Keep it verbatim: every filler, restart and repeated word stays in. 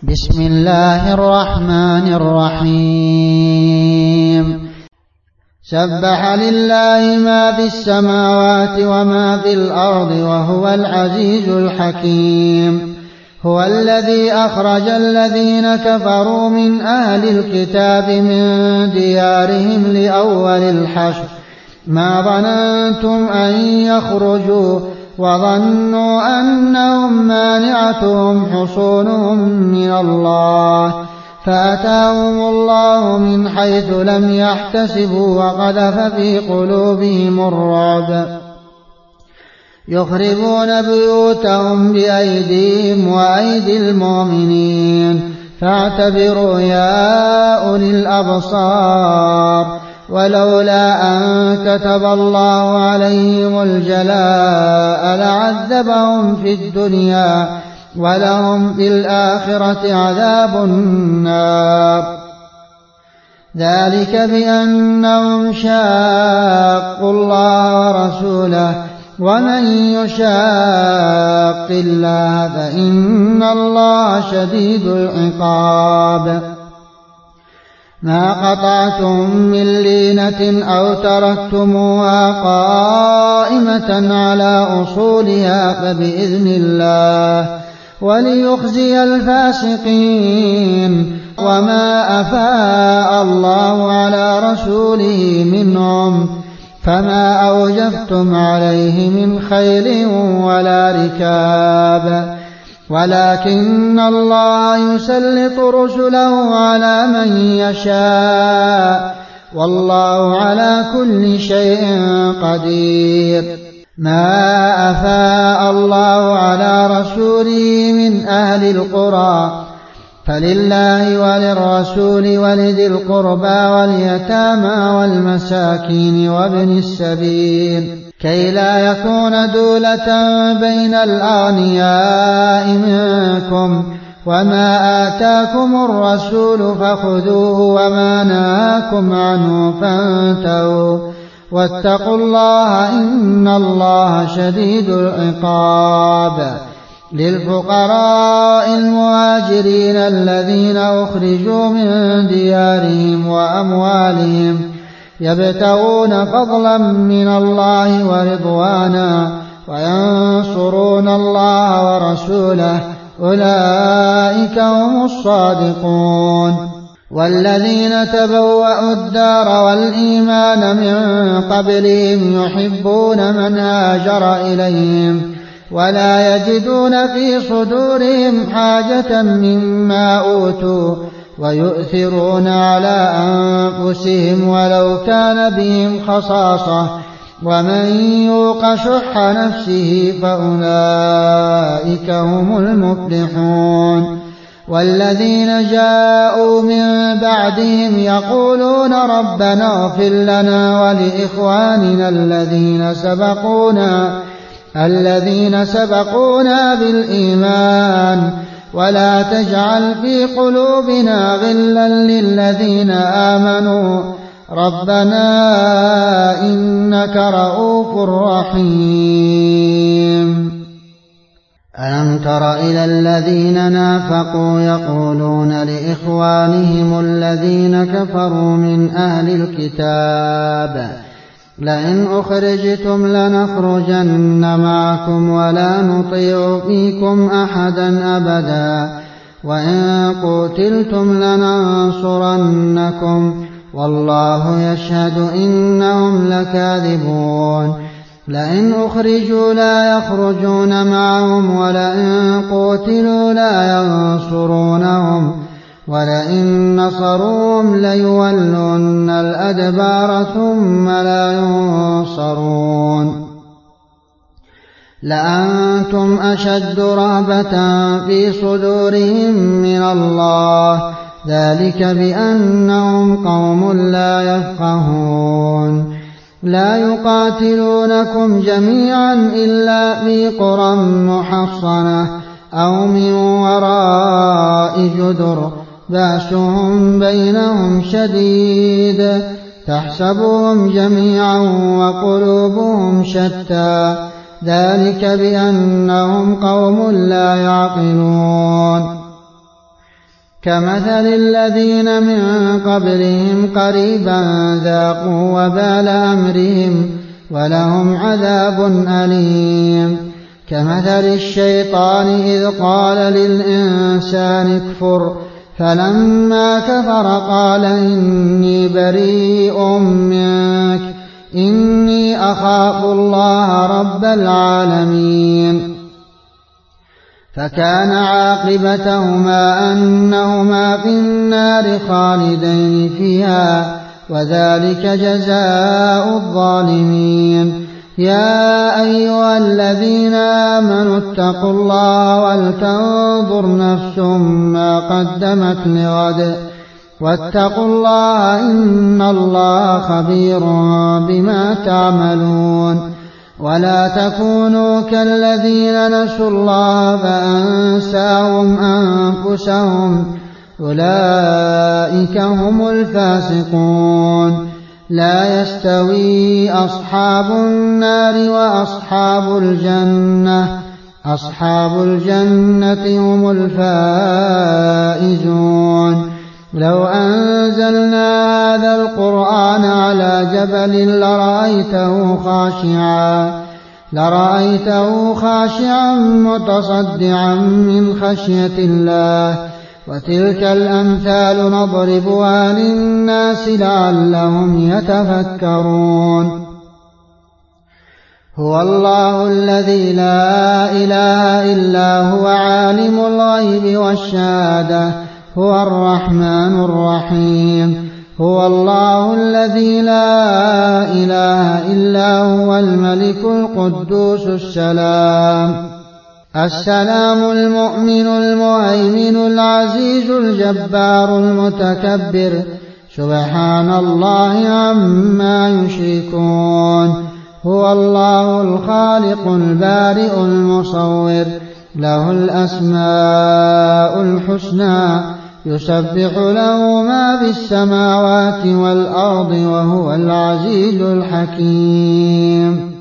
بسم الله الرحمن الرحيم سبح لله ما في السماوات وما في الأرض وهو العزيز الحكيم هو الذي أخرج الذين كفروا من أهل الكتاب من ديارهم لأول الحشر ما ظننتم أن يخرجوا وظنوا أنهم مانعتهم حصونهم من الله فأتاهم الله من حيث لم يحتسبوا وقذف في قلوبهم الرعب يخربون بيوتهم بأيديهم وأيدي المؤمنين فاعتبروا يا أولي الأبصار ولولا أن كتب الله عليهم الجلاء لعذبهم في الدنيا ولهم في الآخرة عذاب النار ذلك بأنهم شاقوا الله ورسوله ومن يشاق الله فإن الله شديد العقاب ما قطعتم من لينة أو تركتموها قائمة على أصولها فبإذن الله وليخزي الفاسقين وما أفاء الله على رسوله منهم فما أوجفتم عليه من خيل ولا ركاب ولكن الله يسلط رسله على من يشاء والله على كل شيء قدير ما أفاء الله على رسوله من أهل القرى فلله وللرسول ولذي القربى واليتامى والمساكين وابن السبيل كي لا يكون دولة بين الأغنياء منكم وما آتاكم الرسول فخذوه وما نهاكم عنه فانتهوا واتقوا الله إن الله شديد العقاب للفقراء المهاجرين الذين أخرجوا من ديارهم وأموالهم يبتغون فضلا من الله ورضوانا وينصرون الله ورسوله أولئك هم الصادقون والذين تبوأوا الدار والإيمان من قبلهم يحبون من هاجر إليهم ولا يجدون في صدورهم حاجة مما أوتوا ويؤثرون على أنفسهم ولو كان بهم خصاصة ومن يوق شح نفسه فأولئك هم المفلحون والذين جاءوا من بعدهم يقولون ربنا اغفر لنا ولإخواننا الذين سبقونا الذين سبقونا بالإيمان ولا تجعل في قلوبنا غلا للذين آمنوا ربنا إنك رؤوف رحيم ألم تر إلى الذين نافقوا يقولون لإخوانهم الذين كفروا من أهل الكتاب لئن أخرجتم لنخرجن معكم ولا نطيع فيكم أحدا أبدا وإن قتلتم لننصرنكم والله يشهد إنهم لكاذبون لئن أخرجوا لا يخرجون معهم ولئن قتلوا لا ينصرونهم ولئن نصروهم ليولون الأدبار ثم لا ينصرون لأنتم أشد رهبة في صدورهم من الله ذلك بأنهم قوم لا يفقهون لا يقاتلونكم جميعا إلا في قرى محصنة أو من وراء جدر بأسهم بينهم شديد تحسبهم جميعا وقلوبهم شتى ذلك بأنهم قوم لا يعقلون كمثل الذين من قبلهم قريبا ذاقوا وبال أمرهم ولهم عذاب أليم. كمثل الشيطان إذ قال للإنسان اكفر فلما كفر قال إني بريء منك إني أخاف الله رب العالمين. فكان عاقبتهما أنهما في النار خالدين فيها وذلك جزاء الظالمين. يا أيها الذين آمنوا اتقوا الله ولتنظر نفس ما قدمت لغد واتقوا الله إن الله خبير بما تعملون. ولا تكونوا كالذين نسوا الله فأنساهم أنفسهم أولئك هم الفاسقون. لا يستوي أصحاب النار وأصحاب الجنة أصحاب الجنة هم الفائزون. لو أنزلنا هذا القرآن على جبل لرأيته خاشعا لرأيته خاشعا متصدعا من خشية الله. وتلك الأمثال نضربها للناس لعلهم يتفكرون. هو الله الذي لا إله إلا هو عالم الغيب والشهادة هو الرحمن الرحيم. هو الله الذي لا إله إلا هو الملك القدوس السلام السلام المؤمن المهيمن العزيز الجبار المتكبر سبحان الله عما يشركون. هو الله الخالق البارئ المصور له الأسماء الحسنى يسبح له ما في السماوات والأرض وهو العزيز الحكيم.